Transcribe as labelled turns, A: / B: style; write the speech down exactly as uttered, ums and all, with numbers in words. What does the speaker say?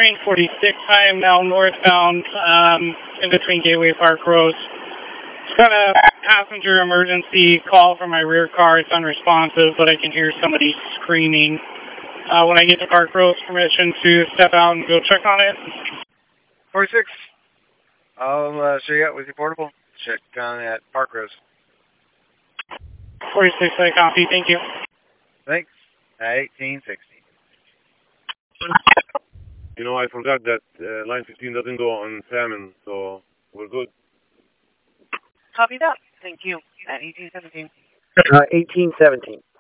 A: train forty-six. I am now northbound um, in between Gateway Park Roads. It's got a passenger emergency call from my rear car. It's unresponsive, but I can hear somebody screaming. Uh, when I get to Park Roads, permission to step out and go check on it.
B: forty-six. I'll uh, show you out with your portable. Check on at Park Roads.
A: forty-six, I copy. Thank you.
B: Thanks. At eighteen sixty.
C: You know, I forgot that uh, line fifteen doesn't go on Salmon, so we're good.
D: Copy that. Thank you. At eighteen seventeen.
E: Uh, eighteen seventeen.